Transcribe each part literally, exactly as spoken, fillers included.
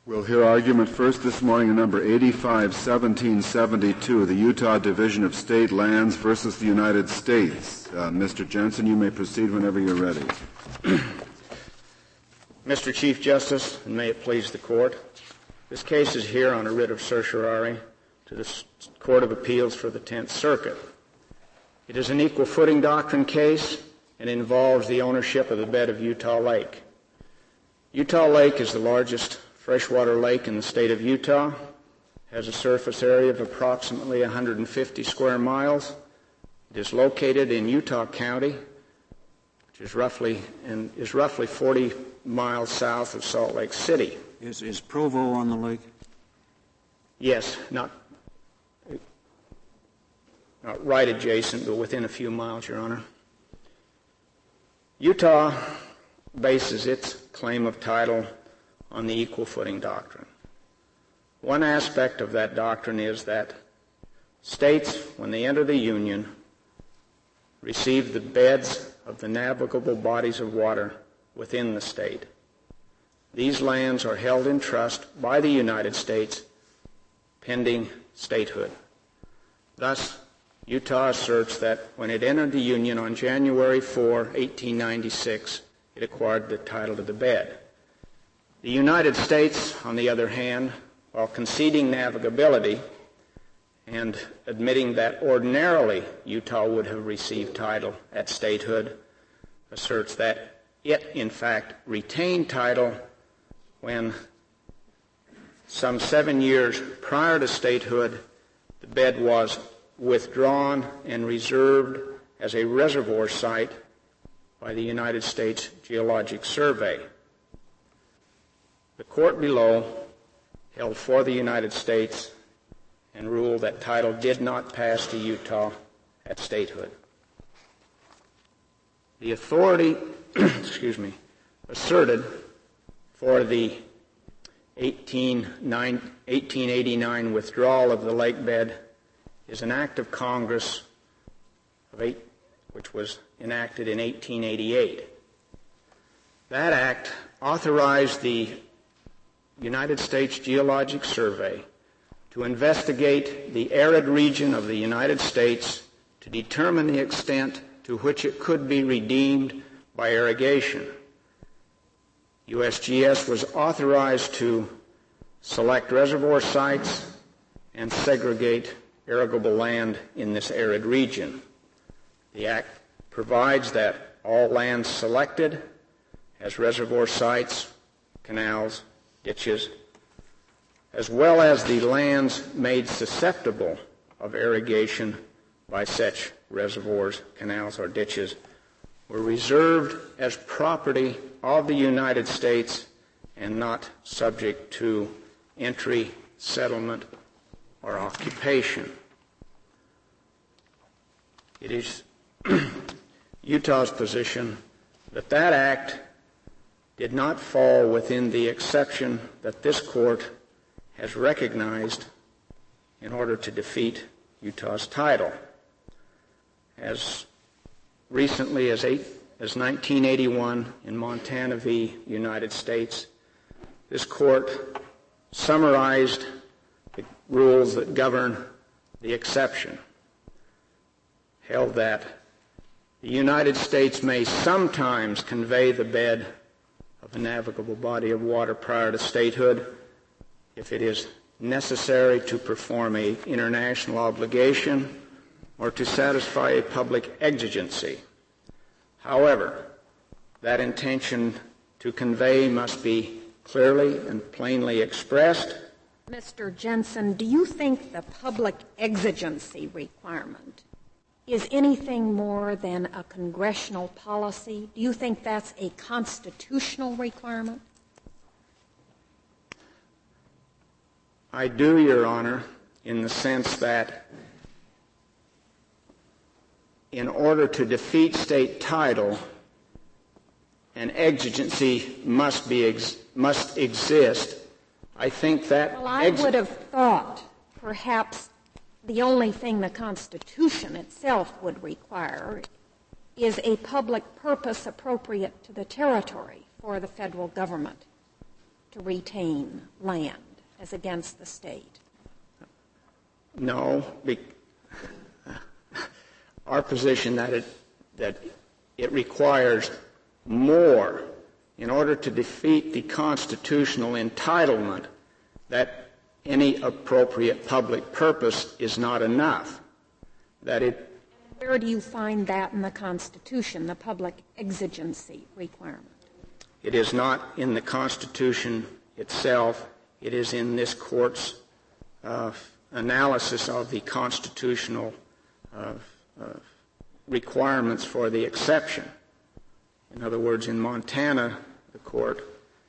We'll hear argument first this morning in number eighty-five seventeen seventy-two, the Utah Division of State Lands versus the United States. Uh, Mister Jensen, you may proceed whenever you're ready. Mister Chief Justice, and may it please the Court, this case is here on a writ of certiorari to the Court of Appeals for the Tenth Circuit. It is an equal footing doctrine case and involves the ownership of the bed of Utah Lake. Utah Lake is the largest freshwater lake in the state of Utah, has a surface area of approximately one hundred fifty square miles. It is located in Utah County, which is roughly and is roughly forty miles south of Salt Lake City. Is is Provo on the lake? Yes, not not right adjacent, but within a few miles, Your Honor. Utah bases its claim of title on the equal footing doctrine. One aspect of that doctrine is that states, when they enter the Union, receive the beds of the navigable bodies of water within the state. These lands are held in trust by the United States pending statehood. Thus, Utah asserts that when it entered the Union on January fourth, eighteen ninety-six, it acquired the title to the bed. The United States, on the other hand, while conceding navigability and admitting that ordinarily Utah would have received title at statehood, asserts that it, in fact, retained title when some seven years prior to statehood, the bed was withdrawn and reserved as a reservoir site by the United States Geologic Survey. The court below held for the United States and ruled that title did not pass to Utah at statehood. The authority, excuse me, asserted for the eighteen eighty-nine withdrawal of the lake bed is an act of Congress of eight, which was enacted in eighteen eighty-eight. That act authorized the United States Geologic Survey to investigate the arid region of the United States to determine the extent to which it could be redeemed by irrigation. U S G S was authorized to select reservoir sites and segregate irrigable land in this arid region. The Act provides that all lands selected as reservoir sites, canals, ditches, as well as the lands made susceptible of irrigation by such reservoirs, canals, or ditches, were reserved as property of the United States and not subject to entry, settlement, or occupation. It is Utah's position that that act did not fall within the exception that this court has recognized in order to defeat Utah's title. As recently as, eight, as nineteen eighty-one in Montana v. United States, this court summarized the rules that govern the exception, held that the United States may sometimes convey the bed of a navigable body of water prior to statehood if it is necessary to perform an international obligation or to satisfy a public exigency. However, that intention to convey must be clearly and plainly expressed. Mister Jensen, do you think the public exigency requirement is anything more than a congressional policy? Do you think that's a constitutional requirement? I do, Your Honor, in the sense that in order to defeat state title, an exigency must be ex- must exist. I think that well, I ex- would have thought perhaps the only thing the Constitution itself would require is a public purpose appropriate to the territory for the federal government. to retain land as against the state? No. Be- our position that it, that it requires more in order to defeat the constitutional entitlement that any appropriate public purpose is not enough. That it. Where do you find that in the Constitution, the public exigency requirement? It is not in the Constitution itself. It is in this Court's uh, analysis of the constitutional uh, uh, requirements for the exception. In other words, in Montana, the Court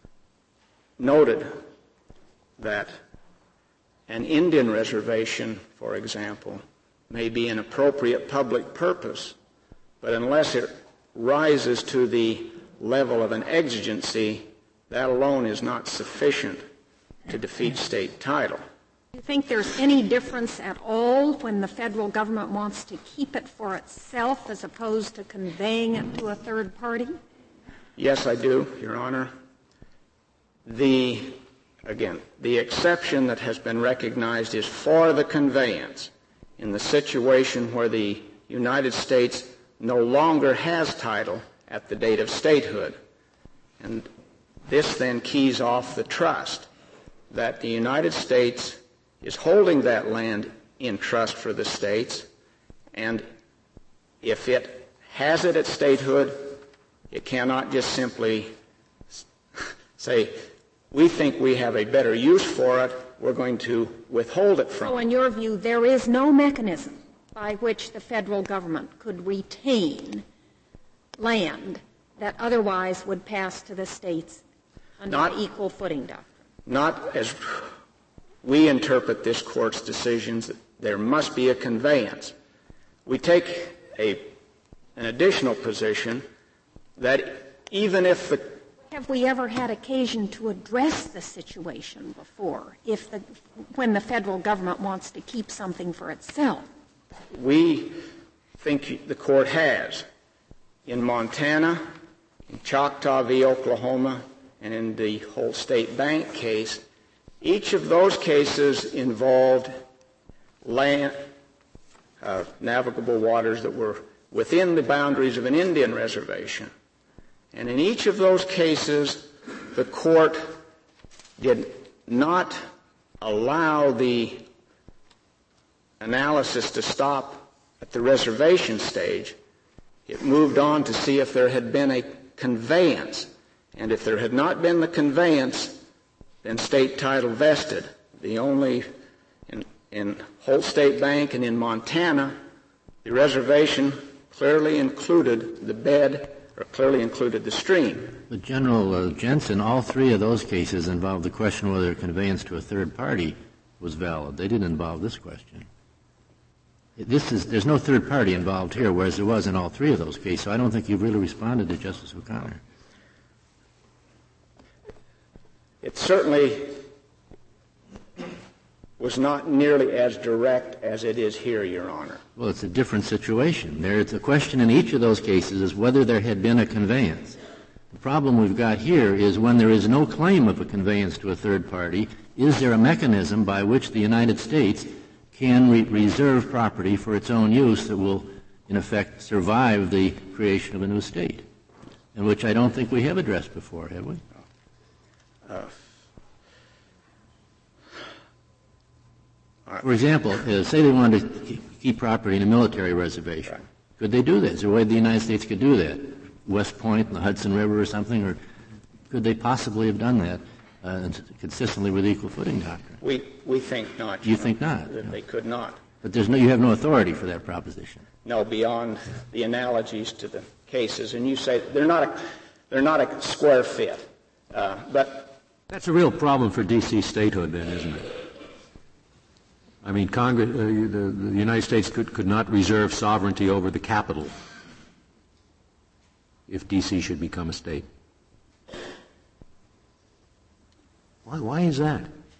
noted that an Indian reservation, for example, may be an appropriate public purpose, but unless it rises to the level of an exigency, that alone is not sufficient to defeat state title. Do you think there's any difference at all when the federal government wants to keep it for itself as opposed to conveying it to a third party? Yes, I do, Your Honor. The, again, the exception that has been recognized is for the conveyance in the situation where the United States no longer has title at the date of statehood. And this then keys off the trust that the United States is holding that land in trust for the states, and if it has it at statehood, it cannot just simply say, we think we have a better use for it, we're going to withhold it from it. So in your view, there is no mechanism by which the federal government could retain land that otherwise would pass to the states under Not, the equal footing doctrine? Not as we interpret this Court's decisions, that there must be a conveyance. We take a, an additional position that even if the Have we ever had occasion to address the situation before, if the, when the federal government wants to keep something for itself? We think the Court has. In Montana, in Choctaw v. Oklahoma, and in the whole state bank case, each of those cases involved land, uh, navigable waters that were within the boundaries of an Indian reservation. And in each of those cases, the Court did not allow the analysis to stop at the reservation stage. It moved on to see if there had been a conveyance. And if there had not been the conveyance, then state title vested. The only, in, in Holt State Bank and in Montana, the reservation clearly included the bed, or clearly included the stream. But General uh, Jensen, all three of those cases involved the question whether a conveyance to a third party was valid. They didn't involve this question. This is, there's no third party involved here, whereas there was in all three of those cases. So I don't think you've really responded to Justice O'Connor. It certainly was not nearly as direct as it is here, Your Honor. Well, it's a different situation. There's the question in each of those cases is whether there had been a conveyance. The problem we've got here is when there is no claim of a conveyance to a third party, is there a mechanism by which the United States can re- reserve property for its own use that will, in effect, survive the creation of a new state, and which I don't think we have addressed before, have we? Uh, For example, uh, say they wanted to keep property in a military reservation. Right. Could they do that? Is there a way the United States could do that? West Point and the Hudson River or something? Or could they possibly have done that uh, consistently with equal footing doctrine? We we think not. You know, think not? That no. They could not. But there's no, you have no authority for that proposition. No, beyond the analogies to the cases. And you say they're not a, they're not a square fit. Uh, but that's a real problem for D C statehood, then, isn't it? I mean, Congress, uh, the, the United States could, could not reserve sovereignty over the capital if D C should become a state. Why, why is that?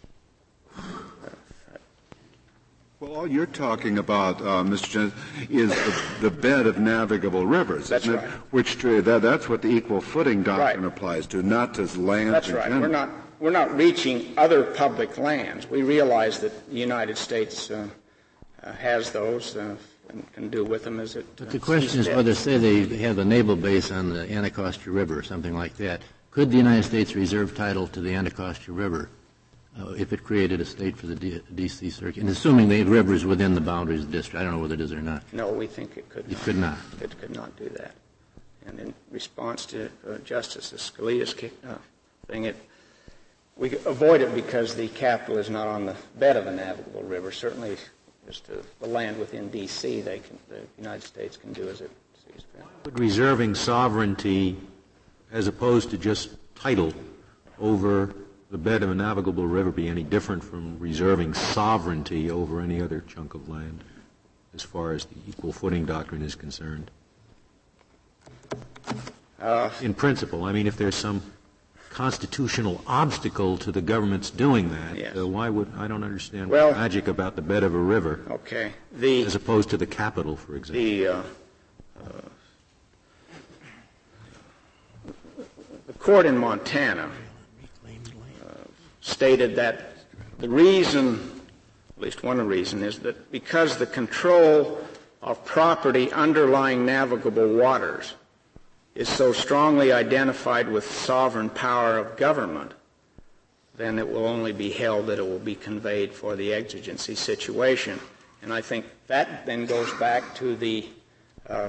Well, all you're talking about, uh, Mister Jensen, is the, the bed of navigable rivers, that's isn't right. it? Which that, that's what the equal footing doctrine right. applies to, not to land. That's in right. general. We're not we're not reaching other public lands. We realize that the United States uh, uh, has those uh, and can do with them as it. But the question is whether, say, they have a naval base on the Anacostia River or something like that. Could the United States reserve title to the Anacostia River uh, if it created a state for the D- D.C. Circuit? And assuming the river is within the boundaries of the district, I don't know whether it is or not. No, we think it could. It not. could not. It could not do that. And in response to uh, Justice Scalia's uh, thing, it, we avoid it because the capital is not on the bed of a navigable river. Certainly, as to the land within D C, they can, the United States can do as it sees fit. Would reserving sovereignty, as opposed to just title over the bed of a navigable river, be any different from reserving sovereignty over any other chunk of land, as far as the equal footing doctrine is concerned? Uh, In principle, I mean, if there's some constitutional obstacle to the government's doing that, yes. uh, why would I don't understand well, what's magic about the bed of a river, okay. The, as opposed to the capital, for example. The, uh, uh, the court in Montana uh, stated that the reason, at least one reason, is that because the control of property underlying navigable waters is so strongly identified with sovereign power of government, then it will only be held that it will be conveyed for the exigency situation. And I think that then goes back to the uh,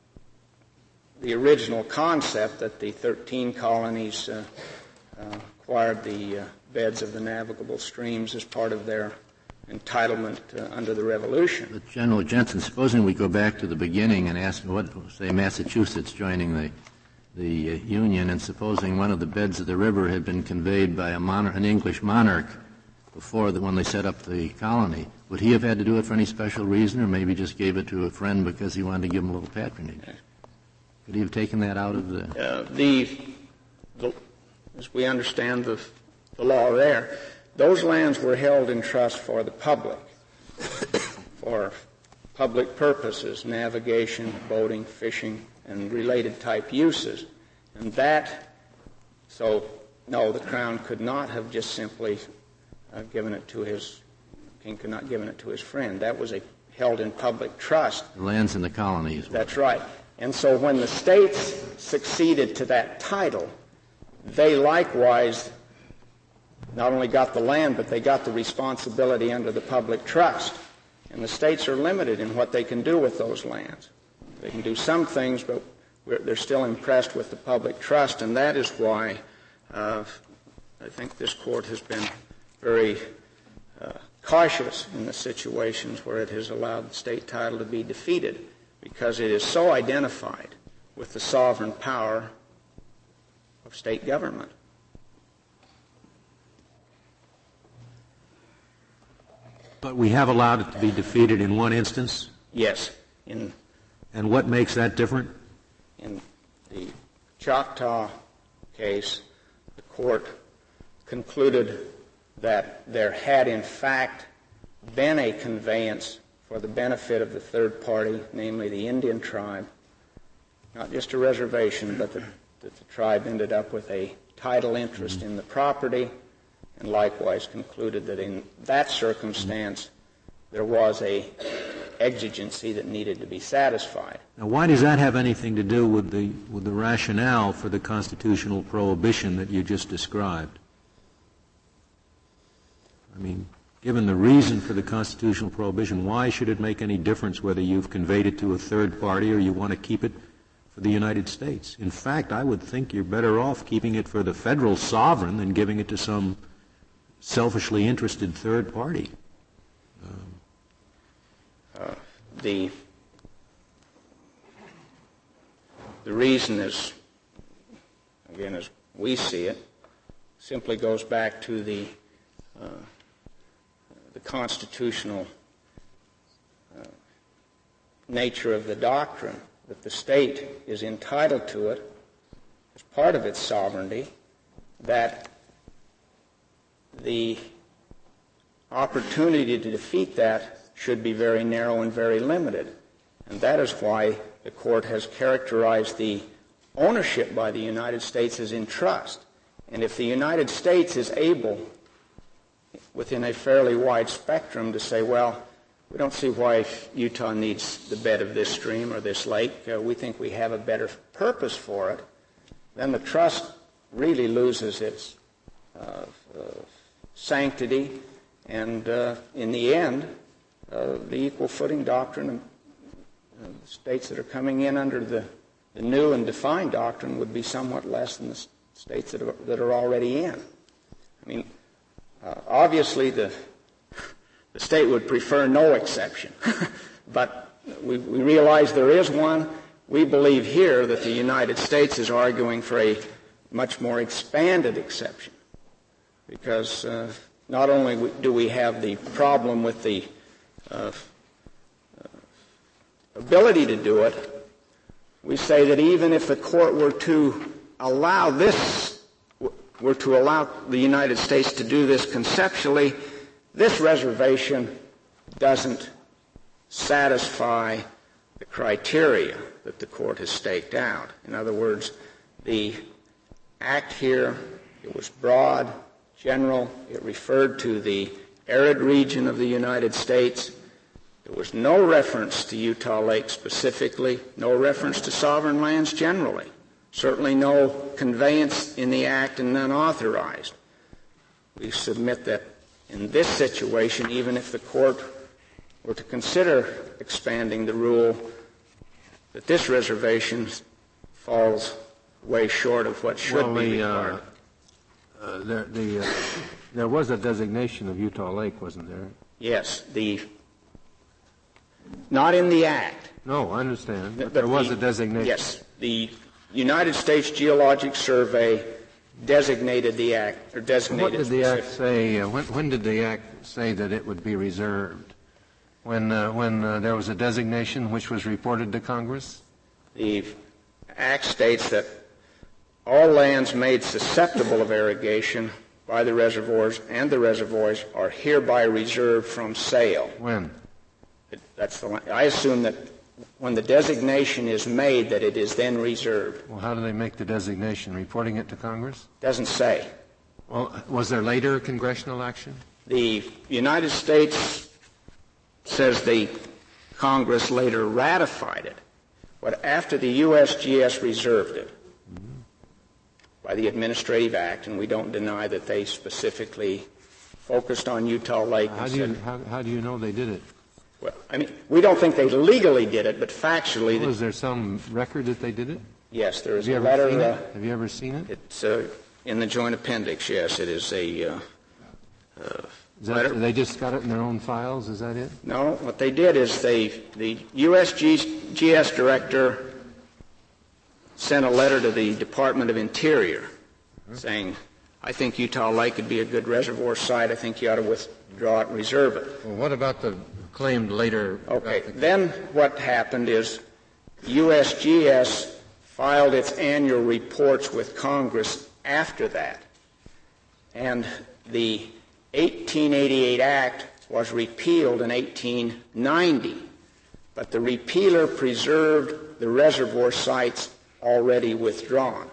the original concept that the thirteen colonies uh, uh, acquired the uh, beds of the navigable streams as part of their entitlement uh, under the Revolution. But General Jensen, supposing we go back to the beginning and ask what, say, Massachusetts joining the the uh, Union, and supposing one of the beds of the river had been conveyed by a monarch, an English monarch before the, when they set up the colony, would he have had to do it for any special reason, or maybe just gave it to a friend because he wanted to give him a little patronage? Could he have taken that out of the... Uh, the, the, as we understand the, the law there, those lands were held in trust for the public, for public purposes, navigation, boating, fishing, and related type uses. And that, so, no, the Crown could not have just simply uh, given it to his, King could not have given it to his friend. That was a held in public trust. The lands in the colonies. That's right. And so when the states succeeded to that title, they likewise not only got the land, but they got the responsibility under the public trust. And the states are limited in what they can do with those lands. They can do some things, but we're, they're still impressed with the public trust, and that is why uh, I think this court has been very uh, cautious in the situations where it has allowed the state title to be defeated, because it is so identified with the sovereign power of state government. But we have allowed it to be defeated in one instance? Yes. In, and what makes that different? In the Choctaw case, the court concluded that there had in fact been a conveyance for the benefit of the third party, namely the Indian tribe, not just a reservation, but that, that the tribe ended up with a title interest mm-hmm. in the property, and likewise concluded that in that circumstance there was a exigency that needed to be satisfied. Now, why does that have anything to do with the with the rationale for the constitutional prohibition that you just described? I mean, given the reason for the constitutional prohibition, why should it make any difference whether you've conveyed it to a third party or you want to keep it for the United States? In fact, I would think you're better off keeping it for the federal sovereign than giving it to some selfishly interested third party. Um, uh, the the reason is, again, as we see it, simply goes back to the uh, the constitutional uh, nature of the doctrine, that the state is entitled to it as part of its sovereignty, that the opportunity to defeat that should be very narrow and very limited. And that is why the court has characterized the ownership by the United States as in trust. And if the United States is able, within a fairly wide spectrum, to say, well, we don't see why Utah needs the bed of this stream or this lake, uh, we think we have a better purpose for it, then the trust really loses its uh, uh, sanctity, and uh, in the end, uh, the equal footing doctrine of uh, the states that are coming in under the, the new and defined doctrine would be somewhat less than the states that are, that are already in. I mean, uh, obviously the the state would prefer no exception, but we, we realize there is one. We believe here that the United States is arguing for a much more expanded exception, because uh, not only do we have the problem with the uh, uh, ability to do it, we say that even if the court were to allow this, were to allow the United States to do this conceptually, this reservation doesn't satisfy the criteria that the court has staked out. In other words, the act here, it was broad, general, it referred to the arid region of the United States. There was no reference to Utah Lake specifically, no reference to sovereign lands generally, certainly no conveyance in the act and none authorized. We submit that in this situation, even if the court were to consider expanding the rule, that this reservation falls way short of what should well, be the, required. Uh, uh, there, the, uh, there was a designation of Utah Lake, wasn't there? Yes, the not in the act. No, I understand. But, but there was the, a designation. Yes, the United States Geologic Survey designated the act, or designated. What did the act say? Uh, when, when did the act say that it would be reserved? When uh, when uh, there was a designation which was reported to Congress? The act states that all lands made susceptible of irrigation by the reservoirs and the reservoirs are hereby reserved from sale. When? It, that's the. I assume that when the designation is made, that it is then reserved. Well, how do they make the designation? Reporting it to Congress? Doesn't say. Well, was there later congressional action? The United States says the Congress later ratified it, but after the U S G S reserved it mm-hmm. by the Administrative Act, and we don't deny that they specifically focused on Utah Lake. How do you how, how do you know they did it? Well, I mean, we don't think they legally did it, but factually. Well, is there some record that they did it? Yes, there is Have you a ever letter. Seen uh, it? Have you ever seen it? It's uh, in the joint appendix. Yes, it is a uh, uh, is that, letter. They just got it in their own files. Is that it? No, what they did is they the U S G S director sent a letter to the Department of Interior mm-hmm. saying, "I think Utah Lake could be a good reservoir site. I think you ought to withdraw it and reserve it." Well, what about the claimed later? Okay. Then what happened is U S G S filed its annual reports with Congress after that. And the eighteen eighty-eight Act was repealed in eighteen ninety. But the repealer preserved the reservoir sites already withdrawn.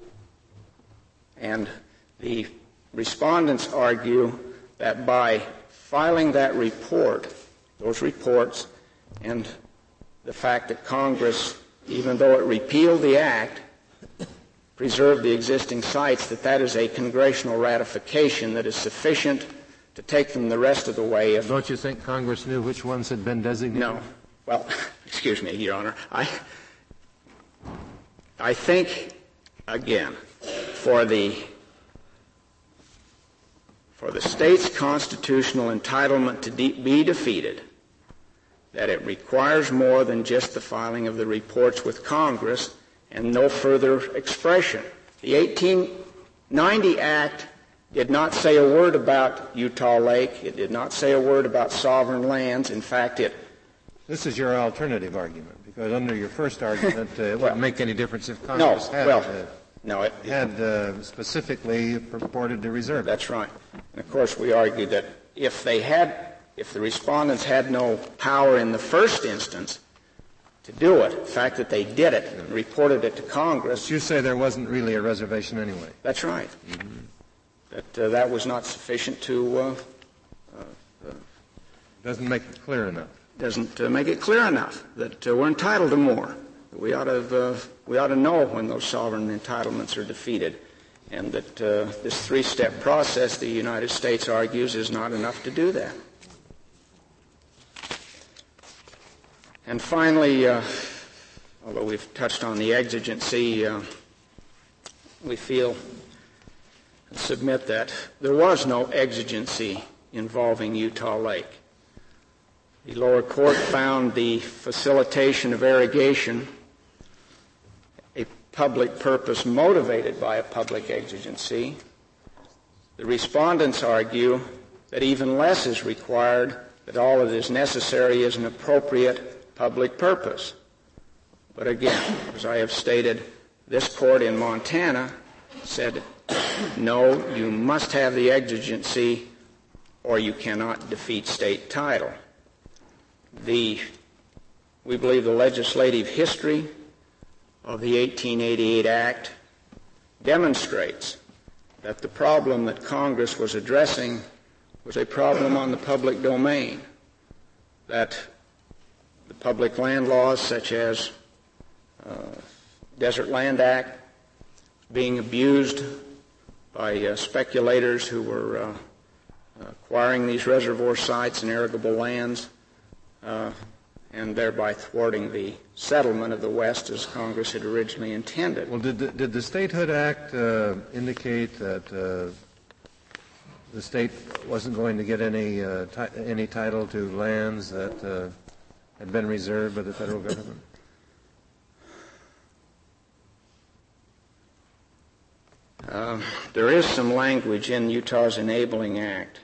And the respondents argue that by filing that report, those reports, and the fact that Congress, even though it repealed the Act, preserved the existing sites, that that is a congressional ratification that is sufficient to take them the rest of the way. If Don't you think Congress knew which ones had been designated? No. Well, excuse me, Your Honor. I, I think, again, for the for the state's constitutional entitlement to de- be defeated, that it requires more than just the filing of the reports with Congress and no further expression. The eighteen ninety Act did not say a word about Utah Lake. It did not say a word about sovereign lands. In fact, it... This is your alternative argument, because under your first argument, uh, it well, wouldn't make any difference if Congress no, had, well, uh, no, it, had uh, specifically purported to reserve it. That's right. And of course, we argued that if they had, if the respondents had no power in the first instance to do it. The fact that they did it and reported it to Congress. But you say there wasn't really a reservation anyway. That's right. Mm-hmm. That uh, that was not sufficient to. Uh, uh, doesn't make it clear enough. Doesn't uh, make it clear enough that uh, we're entitled to more. That we ought to uh, we ought to know when those sovereign entitlements are defeated, and that uh, this three-step process, the United States argues, is not enough to do that. And finally, uh, although we've touched on the exigency, uh, we feel and submit that there was no exigency involving Utah Lake. The lower court found the facilitation of irrigation a public purpose motivated by a public exigency. The respondents argue that even less is required, that all that is necessary is an appropriate public purpose. But again, as I have stated, this court in Montana said, no, you must have the exigency or you cannot defeat state title. The, we believe the legislative history of the eighteen eighty-eight Act demonstrates that the problem that Congress was addressing was a problem on the public domain, that the public land laws such as uh, Desert Land Act being abused by uh, speculators who were uh, acquiring these reservoir sites and irrigable lands uh, and thereby thwarting the settlement of the West as Congress had originally intended. Well, did the, did the Statehood Act uh, indicate that uh, the state wasn't going to get any uh, ti- any title to lands that uh, had been reserved by the federal government? Uh, there is some language in Utah's Enabling Act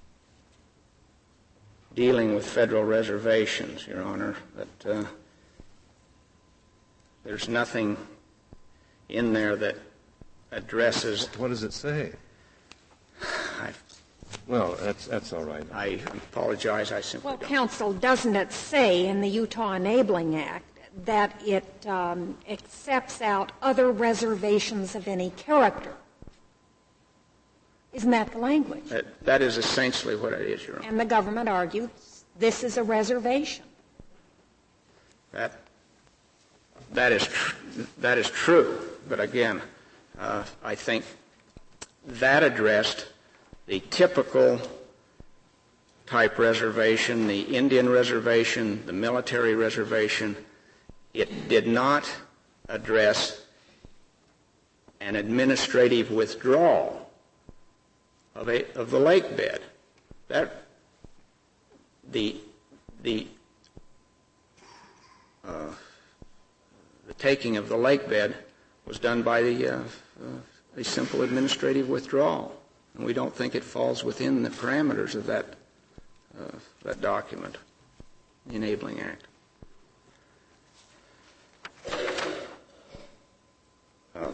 dealing with federal reservations, Your Honor, that uh, there's nothing in there that addresses. What does it say? I, well, that's that's all right. I apologize. I simply well, don't. counsel, doesn't it say in the Utah Enabling Act that it um, accepts out other reservations of any character? Isn't that the language? That, that is essentially what it is, Your Honor. And the government argues this is a reservation. That that is tr- that is true, but again, uh, I think that addressed the typical type reservation, the Indian reservation, the military reservation. It did not address an administrative withdrawal of, a, of the lake bed. That the the uh, the taking of the lake bed was done by the uh, uh, a simple administrative withdrawal, and we don't think it falls within the parameters of that uh, that document, the Enabling Act. Uh,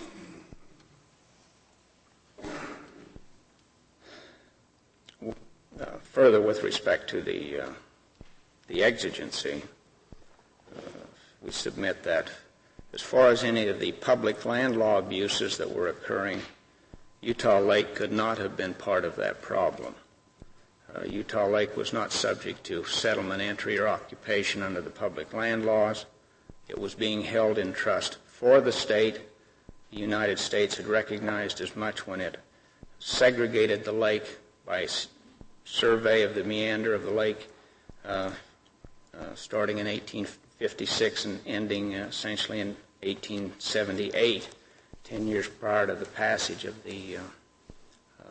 uh, further, with respect to the uh, the exigency, uh, we submit that as far as any of the public land law abuses that were occurring, Utah Lake could not have been part of that problem. Uh, Utah Lake was not subject to settlement entry or occupation under the public land laws. It was being held in trust for the state. The United States had recognized as much when it segregated the lake by s- survey of the meander of the lake uh, uh, starting in eighteen fifty-six and ending uh, essentially in eighteen seventy-eight, ten years prior to the passage of the uh, uh,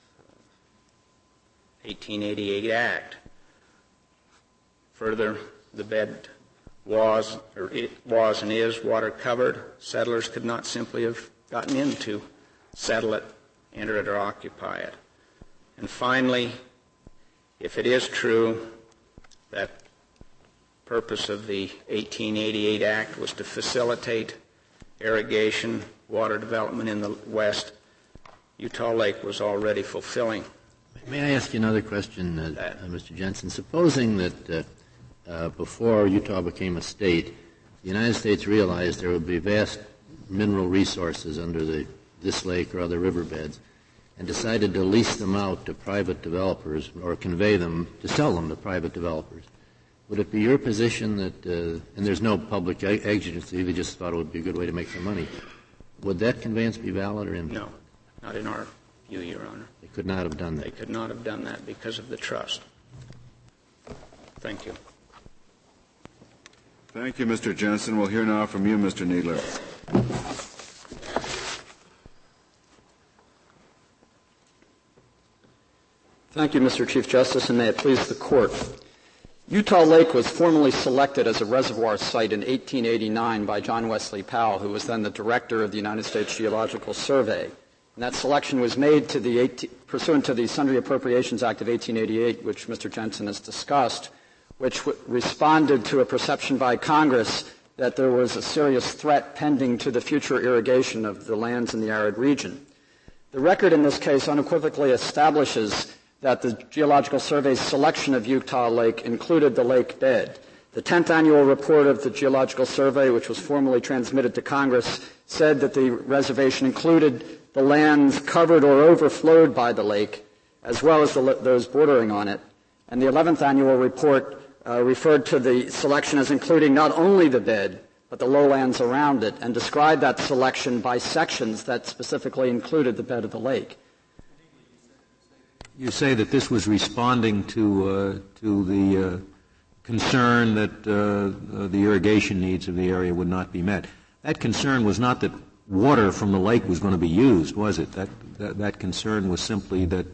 eighteen eighty-eight Act. Further, the bed was, or it was and is, water covered. Settlers could not simply have gotten in to settle it, enter it, or occupy it. And finally, if it is true that purpose of the eighteen eighty-eight Act was to facilitate irrigation, water development in the West, Utah Lake was already fulfilling. May I ask you another question, uh, uh, Mister Jensen? Supposing that uh, uh, before Utah became a state, the United States realized there would be vast mineral resources under the, this lake or other riverbeds, and decided to lease them out to private developers or convey them, to sell them to private developers. Would it be your position that, uh, and there's no public exigency, they just thought it would be a good way to make some money, would that conveyance be valid or invalid? No, not in our view, Your Honor. They could not have done that. They could not have done that because of the trust. Thank you. Thank you, Mister Jensen. We'll hear now from you, Mister Kneedler. Thank you, Mister Chief Justice, and may it please the Court. Utah Lake was formally selected as a reservoir site in eighteen eighty-nine by John Wesley Powell, who was then the director of the United States Geological Survey. And that selection was made to the eighteen, pursuant to the Sundry Appropriations Act of eighteen eighty-eight, which Mister Jensen has discussed, which w- responded to a perception by Congress that there was a serious threat pending to the future irrigation of the lands in the arid region. The record in this case unequivocally establishes that the Geological Survey's selection of Utah Lake included the lake bed. The tenth annual report of the Geological Survey, which was formally transmitted to Congress, said that the reservation included the lands covered or overflowed by the lake, as well as the, those bordering on it. And the eleventh annual report uh, referred to the selection as including not only the bed, but the lowlands around it, and described that selection by sections that specifically included the bed of the lake. You say that this was responding to uh, to the uh, concern that uh, the irrigation needs of the area would not be met. That concern was not that water from the lake was going to be used, was it? That that, that concern was simply that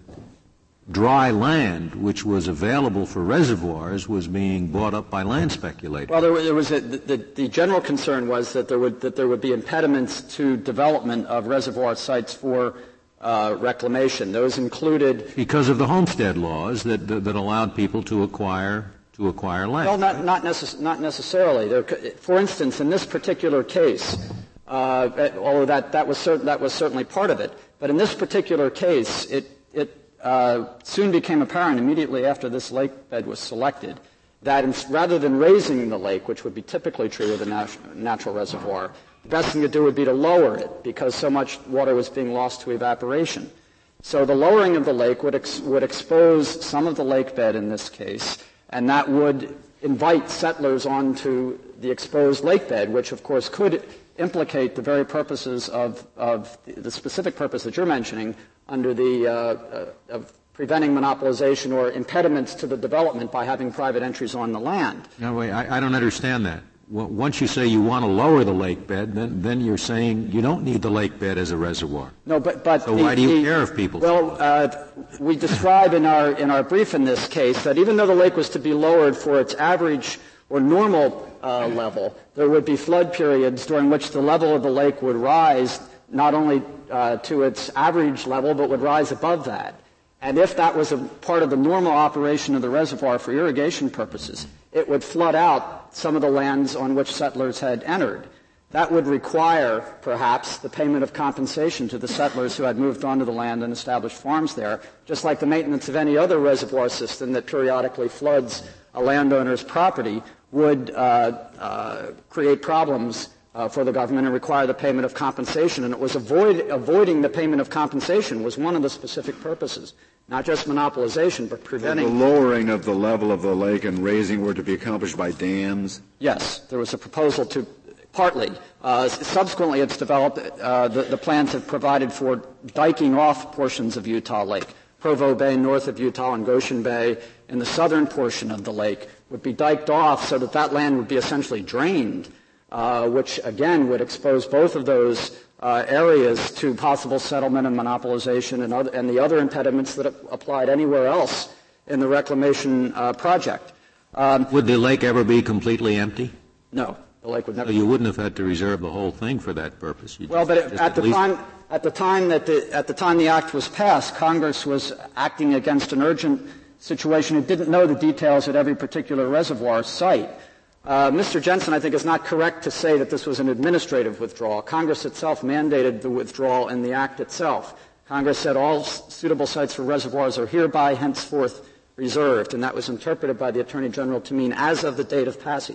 dry land, which was available for reservoirs, was being bought up by land speculators. Well, there, there was a, the, the general concern was that there would that there would be impediments to development of reservoir sites for Uh, reclamation. Those included because of the homestead laws that that, that allowed people to acquire to acquire land. Well, not not, necess- not necessarily. There, for instance, in this particular case, uh, although that that was cert- that was certainly part of it, but in this particular case, it it uh, soon became apparent immediately after this lake bed was selected that in, rather than raising the lake, which would be typically true with a nat- natural reservoir, the best thing to do would be to lower it because so much water was being lost to evaporation. So the lowering of the lake would ex- would expose some of the lake bed in this case, and that would invite settlers onto the exposed lake bed, which of course could implicate the very purposes of, of the specific purpose that you're mentioning under the uh, uh, of preventing monopolization or impediments to the development by having private entries on the land. No, wait, I, I don't understand that. Once you say you want to lower the lake bed, then, then you're saying you don't need the lake bed as a reservoir. No, but, but so the, why do you the, care if people? Well, uh, we describe in our in our brief in this case that even though the lake was to be lowered for its average or normal uh, level, there would be flood periods during which the level of the lake would rise not only uh, to its average level, but would rise above that. And if that was a part of the normal operation of the reservoir for irrigation purposes, it would flood out some of the lands on which settlers had entered. That would require, perhaps, the payment of compensation to the settlers who had moved onto the land and established farms there, just like the maintenance of any other reservoir system that periodically floods a landowner's property would uh, uh, create problems uh, for the government and require the payment of compensation. And it was avoid, avoiding the payment of compensation was one of the specific purposes. Not just monopolization, but preventing... The lowering of the level of the lake and raising were to be accomplished by dams? Yes. There was a proposal to, partly. Uh, subsequently, it's developed, uh, the, the plans have provided for diking off portions of Utah Lake. Provo Bay north of Utah and Goshen Bay in the southern portion of the lake would be diked off so that that land would be essentially drained, uh, which, again, would expose both of those Uh, areas to possible settlement and monopolization and, other, and the other impediments that applied anywhere else in the reclamation uh, project. Um, would the lake ever be completely empty? No, the lake would never. So you wouldn't have had to reserve the whole thing for that purpose. You'd well, but it, at at the time, at the time that the at the time the act was passed, Congress was acting against an urgent situation. It didn't know the details at every particular reservoir site. Uh, Mister Jensen, I think, is not correct to say that this was an administrative withdrawal. Congress itself mandated the withdrawal in the Act itself. Congress said all suitable sites for reservoirs are hereby henceforth reserved, and that was interpreted by the Attorney General to mean as of the date of passage.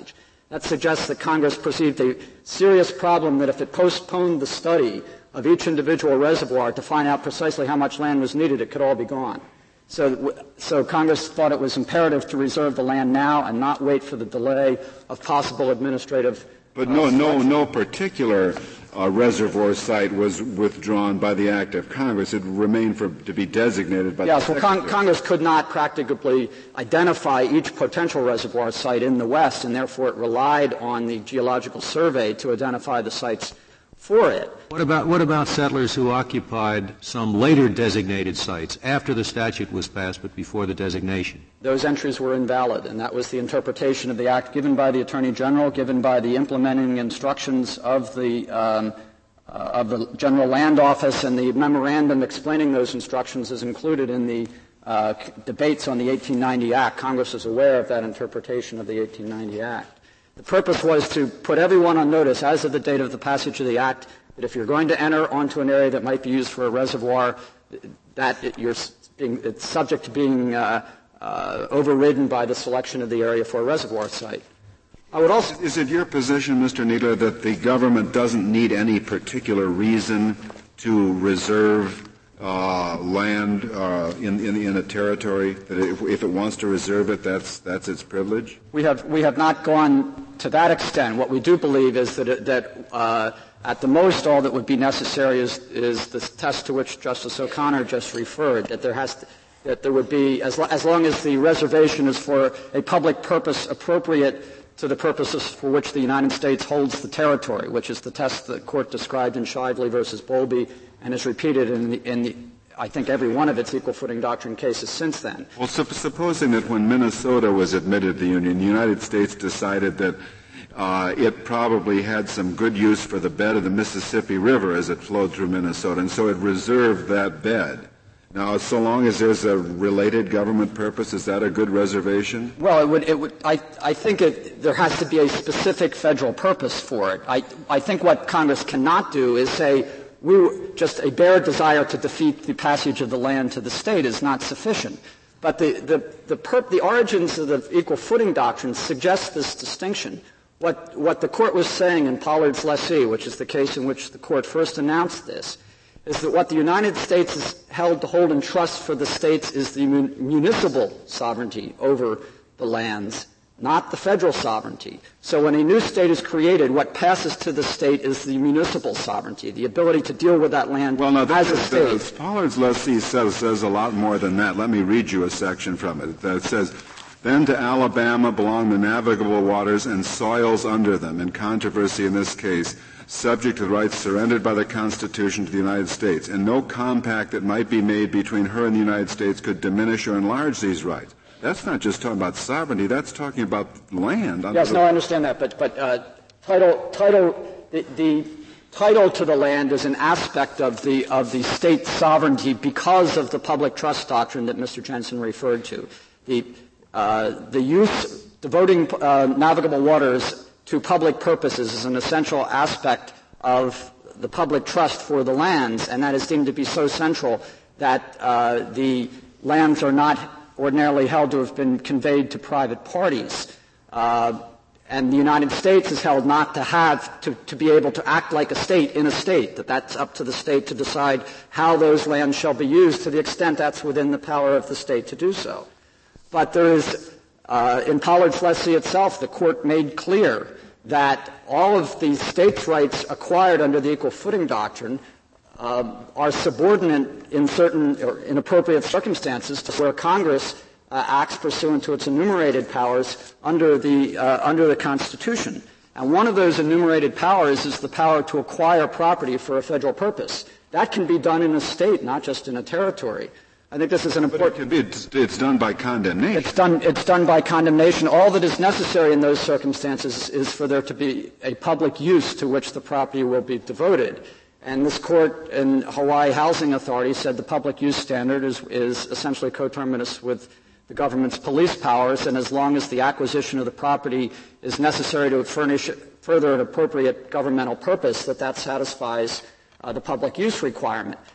That suggests that Congress perceived a serious problem that if it postponed the study of each individual reservoir to find out precisely how much land was needed, it could all be gone. So, so Congress thought it was imperative to reserve the land now and not wait for the delay of possible administrative. But uh, no, no, selection. no particular uh, reservoir site was withdrawn by the act of Congress. It remained for to be designated by. Yes, the well, Con- Congress could not practically identify each potential reservoir site in the West, and therefore it relied on the Geological Survey to identify the sites for it. What about what about settlers who occupied some later designated sites after the statute was passed but before the designation? Those entries were invalid, and that was the interpretation of the Act given by the Attorney General, given by the implementing instructions of the um, uh, of the General Land Office, and the memorandum explaining those instructions is included in the uh, c- debates on the eighteen ninety Act. Congress is aware of that interpretation of the eighteen ninety Act. The purpose was to put everyone on notice as of the date of the passage of the Act that if you're going to enter onto an area that might be used for a reservoir, that it, you're being, it's subject to being uh, uh, overridden by the selection of the area for a reservoir site. I would also Is it your position, Mister Kneedler, that the government doesn't need any particular reason to reserve uh, land uh, in, in in a territory? That if, if it wants to reserve it, that's that's its privilege? We have we have not gone to that extent. What we do believe is that it, that uh, at the most, all that would be necessary is is the test to which Justice O'Connor just referred. That there has to, that there would be as lo- as long as the reservation is for a public purpose appropriate to the purposes for which the United States holds the territory, which is the test the Court described in Shively versus Bowlby and is repeated in the, in the I think every one of its equal footing doctrine cases since then. Well, sup- supposing that when Minnesota was admitted to the Union, the United States decided that uh, it probably had some good use for the bed of the Mississippi River as it flowed through Minnesota, and so it reserved that bed. Now, so long as there's a related government purpose, is that a good reservation? Well, it would. It would. I. I think it, there has to be a specific federal purpose for it. I. I think what Congress cannot do is say we just a bare desire to defeat the passage of the land to the state is not sufficient. But the the the, perp, the origins of the equal footing doctrine suggest this distinction. What what the Court was saying in Pollard's Lessee, which is the case in which the Court first announced this, is that what the United States is held to hold in trust for the states is the mun- municipal sovereignty over the lands, not the federal sovereignty. So when a new state is created, what passes to the state is the municipal sovereignty, the ability to deal with that land well, now, as a the, state. Pollard's Lessee says, says a lot more than that. Let me read you a section from it. That says, then to Alabama belong the navigable waters and soils under them, in controversy in this case, subject to the rights surrendered by the Constitution to the United States, and no compact that might be made between her and the United States could diminish or enlarge these rights. That's not just talking about sovereignty, that's talking about land. Yes, no, I understand that, but, but uh, title, title, the, the title to the land is an aspect of the, of the state sovereignty because of the public trust doctrine that Mister Jensen referred to. The, uh, the use, devoting uh, navigable waters to public purposes is an essential aspect of the public trust for the lands, and that is deemed to be so central that uh, the lands are not ordinarily held to have been conveyed to private parties. Uh, and the United States is held not to have, to, to be able to act like a state in a state, that that's up to the state to decide how those lands shall be used to the extent that's within the power of the state to do so. But there is, uh, in Pollard's Lessee itself, the Court made clear that all of the states' rights acquired under the equal footing doctrine uh, are subordinate in certain or inappropriate circumstances to where Congress uh, acts pursuant to its enumerated powers under the uh, under the Constitution. And one of those enumerated powers is the power to acquire property for a federal purpose. That can be done in a state, not just in a territory. I think this is an important. But it can be, it's, it's done by condemnation. It's done. It's done by condemnation. All that is necessary in those circumstances is for there to be a public use to which the property will be devoted. And this Court in Hawaii Housing Authority said the public use standard is, is essentially coterminous with the government's police powers, and as long as the acquisition of the property is necessary to furnish further an appropriate governmental purpose, that that satisfies uh, the public use requirement.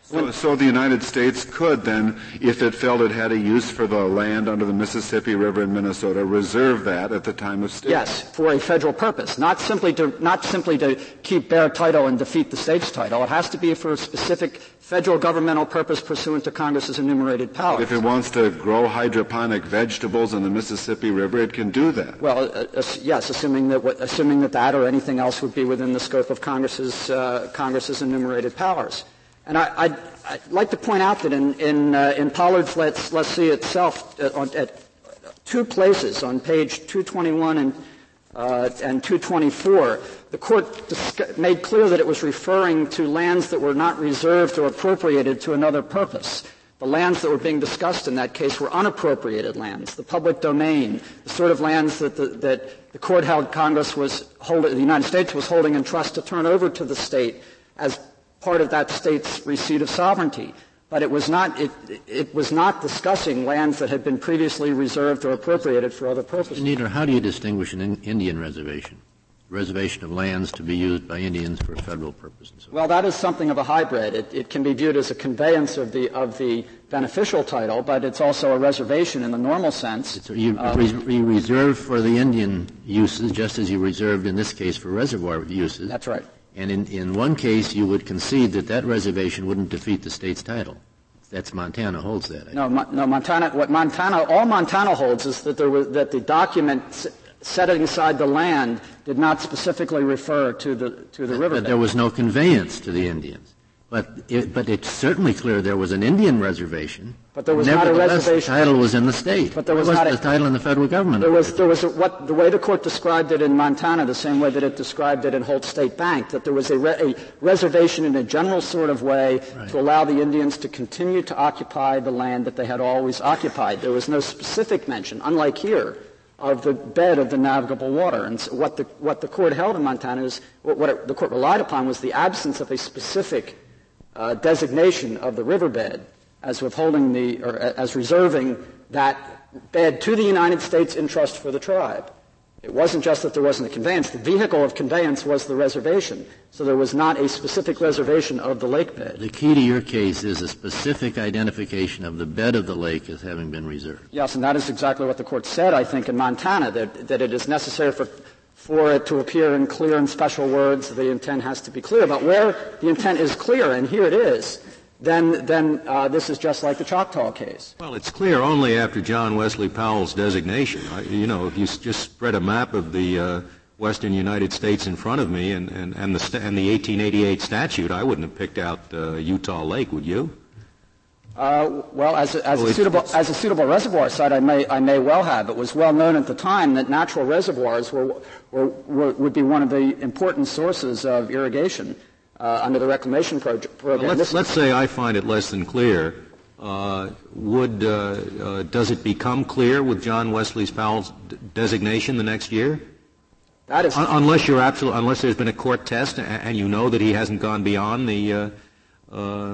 So, so the United States could then, if it felt it had a use for the land under the Mississippi River in Minnesota, reserve that at the time of state? Yes, for a federal purpose, not simply to not simply to keep bare title and defeat the state's title. It has to be for a specific federal governmental purpose pursuant to Congress's enumerated powers. If it wants to grow hydroponic vegetables in the Mississippi River, it can do that. Well, uh, uh, yes, assuming that what, assuming that that or anything else would be within the scope of Congress's uh, Congress's enumerated powers. And I, I'd, I'd like to point out that in in, uh, in Pollard's Let's, Let's See itself, uh, on, at two places on page two twenty-one and uh, and two twenty-four, the court dis- made clear that it was referring to lands that were not reserved or appropriated to another purpose. The lands that were being discussed in that case were unappropriated lands, the public domain, the sort of lands that the, that the court held Congress was holding, the United States was holding in trust to turn over to the state as part of that state's receipt of sovereignty. But it was not, it, it was not discussing lands that had been previously reserved or appropriated for other purposes. Mister Kneedler, how do you distinguish an in- Indian reservation? Reservation of lands to be used by Indians for federal purposes. Well, that is something of a hybrid. It, it can be viewed as a conveyance of the of the beneficial title, but it's also a reservation in the normal sense. It's, you, um, you reserve for the Indian uses just as you reserved in this case for reservoir uses. That's right. And in, in one case, you would concede that that reservation wouldn't defeat the state's title. That's Montana holds that. I no, Mo- no, Montana. What Montana, all Montana holds is that there was that the document s- setting aside the land did not specifically refer to the to the river. But there was no conveyance to the Indians. But it, but it's certainly clear there was an Indian reservation. But there was not a reservation. The title was in the state. But there was it not the a, title in the federal government. There was there was a, what the way the court described it in Montana, the same way that it described it in Holt State Bank, that there was a, re, a reservation in a general sort of way right. to allow the Indians to continue to occupy the land that they had always occupied. There was no specific mention, unlike here, of the bed of the navigable water. And so what the what the court held in Montana is what, what it, the court relied upon was the absence of a specific uh, designation of the riverbed as withholding the or as reserving that bed to the United States in trust for the tribe. It wasn't just that there wasn't a conveyance. The vehicle of conveyance was the reservation. So there was not a specific reservation of the lake bed. The key to your case is a specific identification of the bed of the lake as having been reserved. Yes, and that is exactly what the court said, I think, in Montana, that, that it is necessary for, for it to appear in clear and special words. The intent has to be clear. But where the intent is clear, and here it is, then, then uh, this is just like the Choctaw case. Well, it's clear only after John Wesley Powell's designation. I, you know, if you s- just spread a map of the uh, western United States in front of me and, and, and, the, st- and the eighteen eighty-eight statute, I wouldn't have picked out uh, Utah Lake, would you? Uh, well, as a, as, well, a it's, suitable, it's, as a suitable reservoir site, I may, I may well have. It was well known at the time that natural reservoirs were, were, were, would be one of the important sources of irrigation uh, under the reclamation pro- program. Well, let's, let's say I find it less than clear. Uh, would uh, uh, does it become clear with John Wesley Powell's d- designation the next year? That is, Un- unless you're absolute, unless there's been a court test and, and you know that he hasn't gone beyond the uh, uh,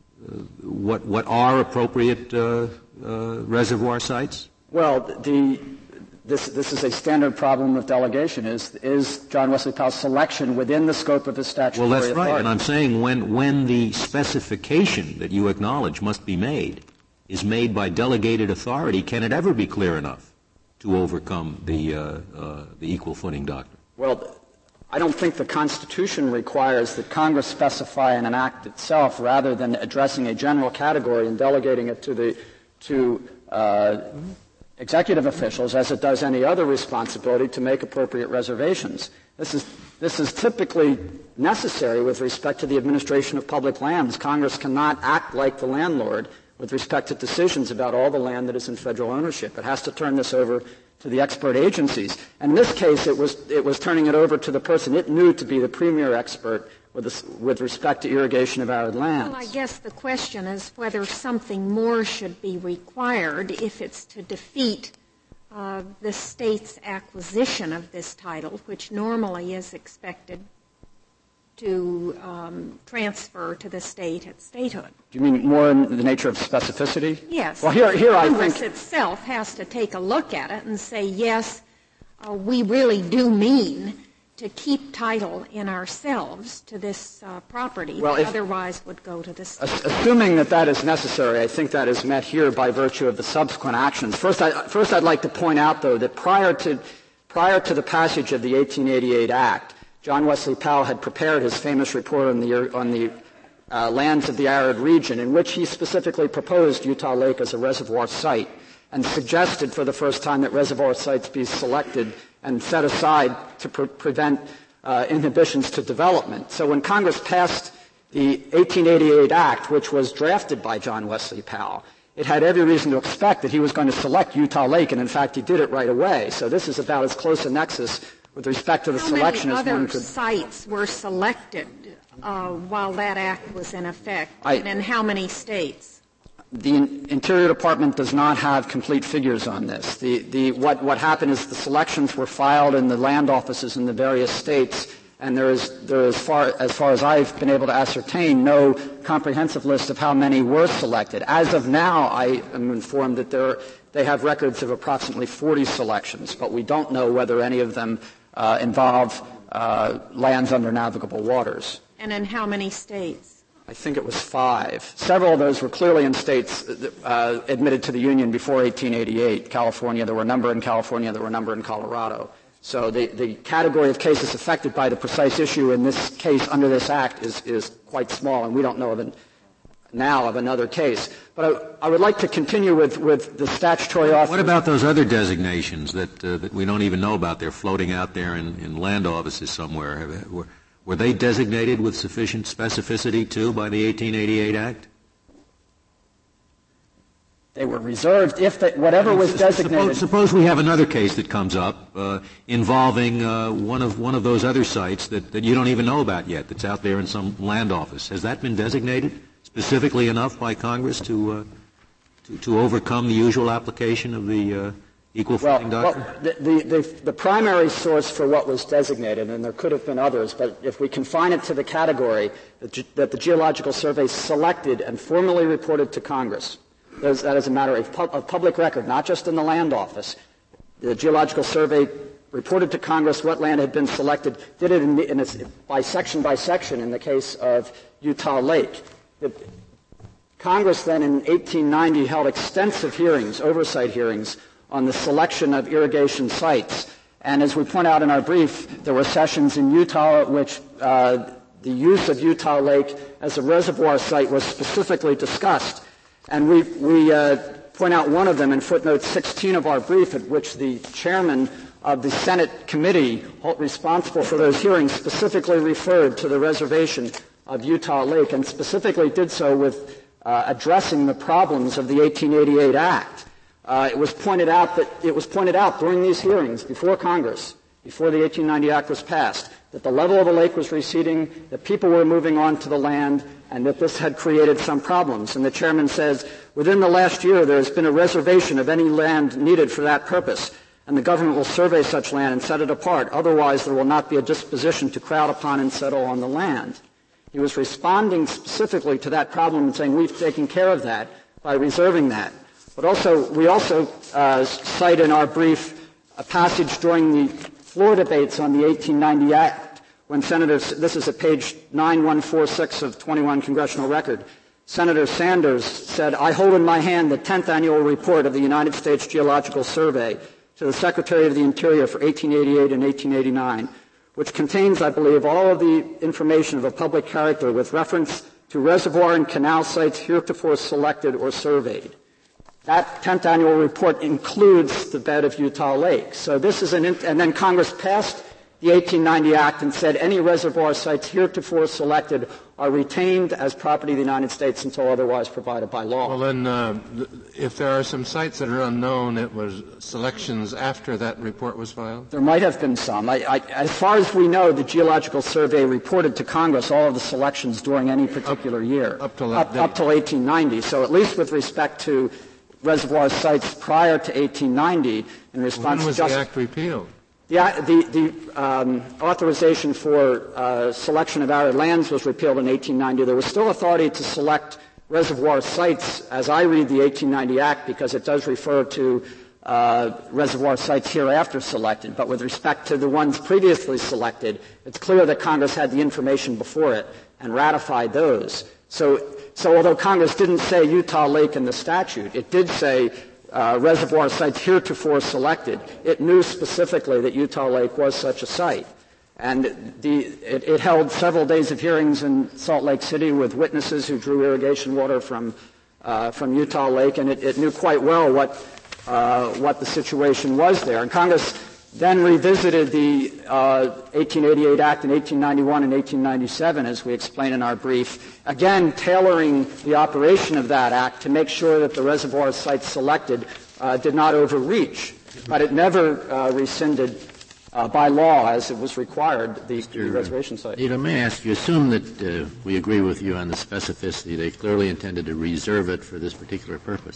what what are appropriate uh, uh, reservoir sites? well, the this this is a standard problem with delegation. Is is John Wesley Powell's selection within the scope of his statutory Well, that's authority? right. And I'm saying when when the specification that you acknowledge must be made is made by delegated authority, can it ever be clear enough to overcome the uh, uh, the equal footing doctrine? Well, I don't think the Constitution requires that Congress specify in an act itself rather than addressing a general category and delegating it to the to uh, executive officials as it does any other responsibility to make appropriate reservations. This is this is typically necessary with respect to the administration of public lands. Congress cannot act like the landlord with respect to decisions about all the land that is in federal ownership. It has to turn this over to the expert agencies. And in this case, it was it was turning it over to the person it knew to be the premier expert with this, with respect to irrigation of arid lands. Well, I guess the question is whether something more should be required if it's to defeat uh, the state's acquisition of this title, which normally is expected to um, transfer to the state at statehood. Do you mean more in the nature of specificity? Yes. Well, here, here I Congress think itself has to take a look at it and say, yes, uh, we really do mean to keep title in ourselves to this uh, property well, that if, otherwise would go to the state. Assuming that that is necessary, I think that is met here by virtue of the subsequent actions. First, I, first I'd like to point out, though, that prior to, prior to the passage of the eighteen eighty-eight Act, John Wesley Powell had prepared his famous report on the, on the uh, lands of the arid region, in which he specifically proposed Utah Lake as a reservoir site and suggested for the first time that reservoir sites be selected and set aside to pre- prevent uh, inhibitions to development. So when Congress passed the eighteen eighty-eight Act, which was drafted by John Wesley Powell, it had every reason to expect that he was going to select Utah Lake, and in fact he did it right away. So this is about as close a nexus with respect to the How selection many as one other could. sites were selected uh, while that act was in effect, I, and in how many states? The Interior Department does not have complete figures on this. The, the, what, what happened is the selections were filed in the land offices in the various states, and there is, there is far, as far as I've been able to ascertain, no comprehensive list of how many were selected. As of now, I am informed that there, they have records of approximately forty selections, but we don't know whether any of them uh, involve uh, lands under navigable waters. And in how many states? I think it was five. Several of those were clearly in states uh, admitted to the Union before eighteen eighty-eight. California, there were a number in California, there were a number in Colorado. So the, the category of cases affected by the precise issue in this case under this Act is, is quite small, and we don't know of an, now of another case. But I, I would like to continue with, with the statutory author. What about those other designations that, uh, that we don't even know about? They're floating out there in, in land offices somewhere. Were, Were they designated with sufficient specificity, too, by the eighteen eighty-eight Act? They were reserved if they, whatever was designated. Suppose, suppose we have another case that comes up uh, involving uh, one of one of those other sites that, that you don't even know about yet, that's out there in some land office. Has that been designated specifically enough by Congress to uh, to, to overcome the usual application of the uh, equal footing well, doctrine? Well, the, the, the primary source for what was designated, and there could have been others, but if we confine it to the category that, ge- that the Geological Survey selected and formally reported to Congress, that is a matter of, pu- of public record, not just in the land office. The Geological Survey reported to Congress what land had been selected, did it in, in its, by section by section in the case of Utah Lake. The, Congress then in eighteen ninety held extensive hearings, oversight hearings, on the selection of irrigation sites. And as we point out in our brief, there were sessions in Utah at which uh, the use of Utah Lake as a reservoir site was specifically discussed. And we, we uh, point out one of them in footnote sixteen of our brief, at which the chairman of the Senate committee responsible for those hearings specifically referred to the reservation of Utah Lake, and specifically did so with uh, addressing the problems of the eighteen eighty-eight Act. Uh, it was pointed out that it was pointed out during these hearings before Congress, before the eighteen ninety Act was passed, that the level of the lake was receding, that people were moving on to the land, and that this had created some problems. And the chairman says, within the last year there has been a reservation of any land needed for that purpose, and the government will survey such land and set it apart. Otherwise there will not be a disposition to crowd upon and settle on the land. He was responding specifically to that problem and saying, we've taken care of that by reserving that. But also, we also uh, cite in our brief a passage during the floor debates on the eighteen ninety Act when Senators, this is at page nine one four six of twenty-one Congressional Record, Senator Sanders said, I hold in my hand the tenth annual report of the United States Geological Survey to the Secretary of the Interior for eighteen eighty-eight and eighteen eighty-nine, which contains, I believe, all of the information of a public character with reference to reservoir and canal sites heretofore selected or surveyed. That tenth annual report includes the bed of Utah Lake. So this is an, in- and then Congress passed the eighteen ninety Act and said any reservoir sites heretofore selected are retained as property of the United States until otherwise provided by law. Well, then, uh, if there are some sites that are unknown, it was selections after that report was filed? There might have been some. I, I, as far as we know, the Geological Survey reported to Congress all of the selections during any particular up, year. Up till that up, date. Up till eighteen ninety. So at least with respect to reservoir sites prior to eighteen ninety, in response when was to just, the Act repealed? The, the, the um, authorization for uh, selection of arid lands was repealed in eighteen ninety. There was still authority to select reservoir sites, as I read the eighteen ninety Act, because it does refer to uh, reservoir sites hereafter selected. But with respect to the ones previously selected, it's clear that Congress had the information before it and ratified those. So, so although Congress didn't say Utah Lake in the statute, it did say uh, reservoir sites heretofore selected. It knew specifically that Utah Lake was such a site. And the, it, it held several days of hearings in Salt Lake City with witnesses who drew irrigation water from uh, from Utah Lake, and it, it knew quite well what uh, what the situation was there. And Congress then revisited the uh, eighteen eighty-eight Act in eighteen ninety-one and eighteen ninety-seven, as we explain in our brief, again tailoring the operation of that act to make sure that the reservoir sites selected uh, did not overreach. But it never uh, rescinded Uh, by law, as it was required, the, the reservation site. Let me ask you, assume that uh, we agree with you on the specificity. They clearly intended to reserve it for this particular purpose.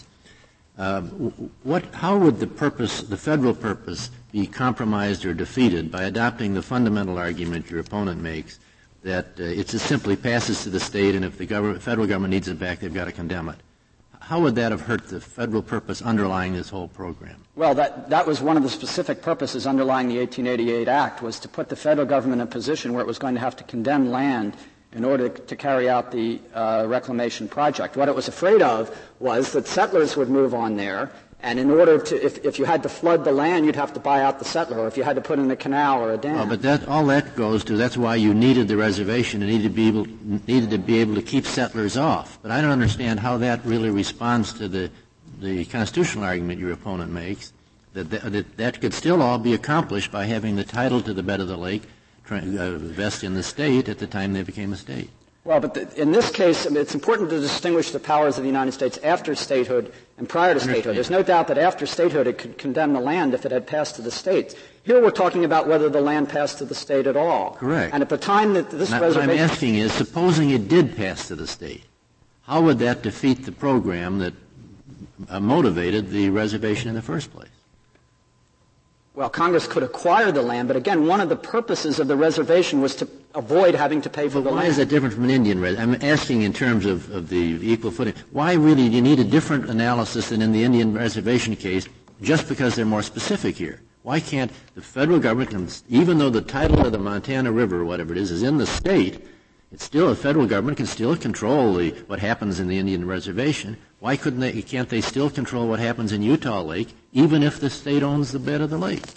Um, what, how would the purpose, the federal purpose, be compromised or defeated by adopting the fundamental argument your opponent makes that uh, it just simply passes to the state, and if the government, federal government needs it back, they've got to condemn it? How would that have hurt the federal purpose underlying this whole program? Well, that, that was one of the specific purposes underlying the eighteen eighty-eight Act, was to put the federal government in a position where it was going to have to condemn land in order to carry out the uh, reclamation project. What it was afraid of was that settlers would move on there, and in order to, if, if you had to flood the land, you'd have to buy out the settler, or if you had to put in a canal or a dam. Well, but that, all that goes to, that's why you needed the reservation and needed to be able, needed to be able to keep settlers off. But I don't understand how that really responds to the, the constitutional argument your opponent makes, that that, that that could still all be accomplished by having the title to the bed of the lake try, uh, vest in the state at the time they became a state. Well, but the, in this case, I mean, it's important to distinguish the powers of the United States after statehood and prior to statehood. There's no doubt that after statehood it could condemn the land if it had passed to the states. Here we're talking about whether the land passed to the state at all. Correct. And at the time that this now, reservation... What I'm asking is, supposing it did pass to the state, how would that defeat the program that uh, motivated the reservation in the first place? Well, Congress could acquire the land, but again, one of the purposes of the reservation was to avoid having to pay for but the why land. Why is that different from an Indian reservation? I'm asking in terms of, of the equal footing. Why really do you need a different analysis than in the Indian reservation case just because they're more specific here? Why can't the federal government, even though the title of the Montana River or whatever it is is in the state, it's still, the federal government can still control the, what happens in the Indian reservation. Why couldn't they, can't they still control what happens in Utah Lake, even if the state owns the bed of the lake?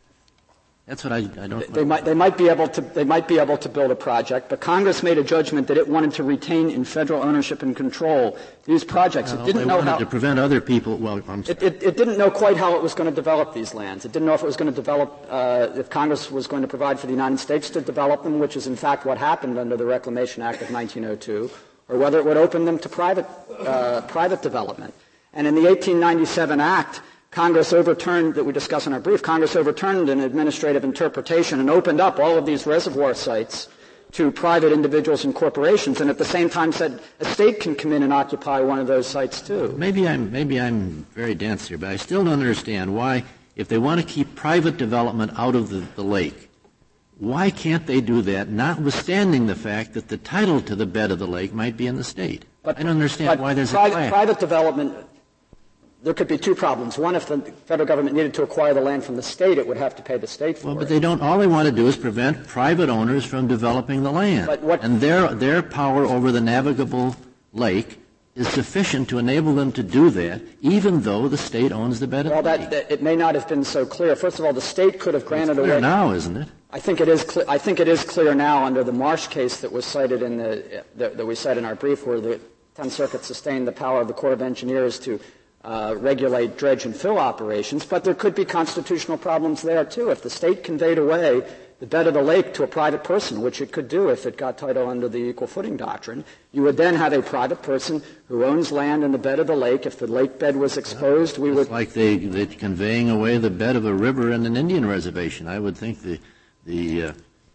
That's what I, I don't. They, they might, they might be able to, they might be able to build a project, but Congress made a judgment that it wanted to retain in federal ownership and control these projects. Well, it didn't they know wanted how to prevent other people. Well, I'm it, it, it didn't know quite how it was going to develop these lands. It didn't know if it was going to develop, uh, if Congress was going to provide for the United States to develop them, which is in fact what happened under the Reclamation Act of nineteen oh two, or whether it would open them to private, uh, private development. And in the eighteen ninety-seven Act, Congress overturned, that we discuss in our brief, Congress overturned an administrative interpretation and opened up all of these reservoir sites to private individuals and corporations, and at the same time said a state can come in and occupy one of those sites too. Maybe I'm, maybe I'm very dense here, but I still don't understand why, if they want to keep private development out of the, the lake, why can't they do that, notwithstanding the fact that the title to the bed of the lake might be in the state? But, I don't understand why there's private, a clash. Private development, there could be two problems. One, if the federal government needed to acquire the land from the state, it would have to pay the state for well, it. Well, but they don't. All they want to do is prevent private owners from developing the land. But what, and their their power over the navigable lake is sufficient to enable them to do that, even though the state owns the bed of well, the that, lake. that, it may not have been so clear. First of all, the state could have granted it's clear away. now, isn't it? I think it is. Cl- I think it is clear now under the Marsh case that was cited in the that, that we cite in our brief, where the Tenth Circuit sustained the power of the Corps of Engineers to Uh, regulate dredge and fill operations, but there could be constitutional problems there too. If the state conveyed away the bed of the lake to a private person, which it could do if it got title under the equal footing doctrine, you would then have a private person who owns land in the bed of the lake. If the lake bed was exposed, we it's would like they they're conveying away the bed of a river in an Indian reservation. I would think the the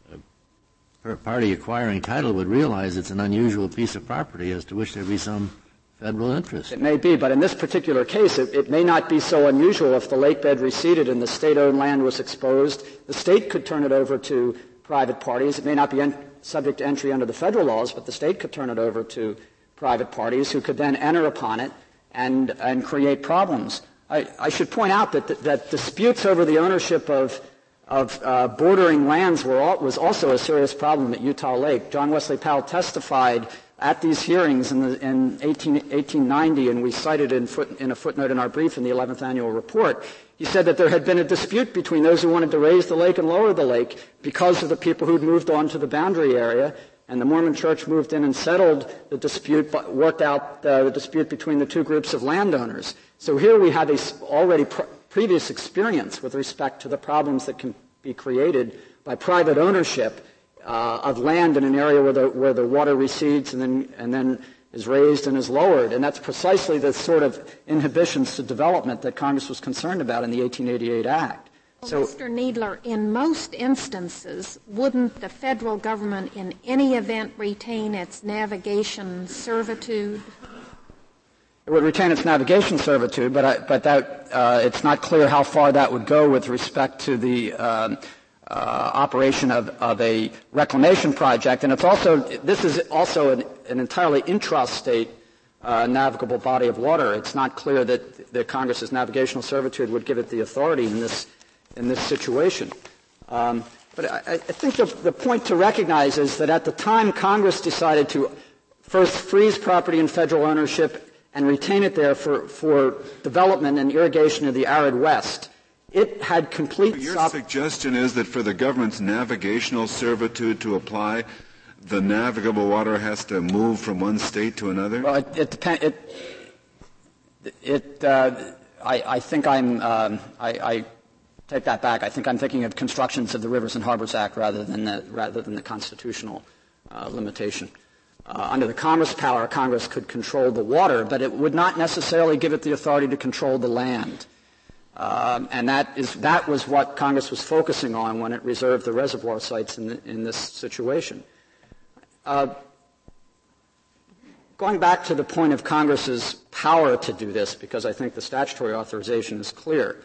uh, party acquiring title would realize it's an unusual piece of property as to which there be some federal interest. It may be, but in this particular case, it, it may not be so unusual if the lake bed receded and the state-owned land was exposed. The state could turn it over to private parties. It may not be en- subject to entry under the federal laws, but the state could turn it over to private parties who could then enter upon it and, and create problems. I, I should point out that, that, that disputes over the ownership of, of uh, bordering lands were all, was also a serious problem at Utah Lake. John Wesley Powell testified at these hearings in, the, in eighteen ninety, and we cited in, foot, in a footnote in our brief in the eleventh annual report. He said that there had been a dispute between those who wanted to raise the lake and lower the lake because of the people who'd moved on to the boundary area, and the Mormon Church moved in and settled the dispute, worked out uh, the dispute between the two groups of landowners. So here we have a already pr- previous experience with respect to the problems that can be created by private ownership uh, of land in an area where the, where the water recedes and then, and then is raised and is lowered. And that's precisely the sort of inhibitions to development that Congress was concerned about in the eighteen eighty-eight Act. Well, So, Mister Needler, in most instances, wouldn't the federal government in any event retain its navigation servitude? it would retain its navigation servitude, but, I, but that, uh, it's not clear how far that would go with respect to the um, uh, operation of, of a reclamation project. And it's also, this is also an, an entirely intrastate uh, navigable body of water. It's not clear that, that Congress's navigational servitude would give it the authority in this, in this situation. Um, but I, I think the, the point to recognize is that at the time Congress decided to first freeze property in federal ownership and retain it there for, for development and irrigation of the arid West, it had complete... Your sop- suggestion is that for the government's navigational servitude to apply, the navigable water has to move from one state to another? Well, it, it depends. It, it, uh, I, I think I'm, um, I, I take that back. I think I'm thinking of constructions of the Rivers and Harbors Act rather than the, rather than the constitutional uh, limitation. Uh, under the Commerce power, Congress could control the water, but it would not necessarily give it the authority to control the land. Um, and that is that was what Congress was focusing on when it reserved the reservoir sites in, the, in this situation. Uh, going back to the point of Congress's power to do this, because I think the statutory authorization is clear,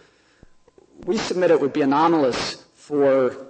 we submit it would be anomalous for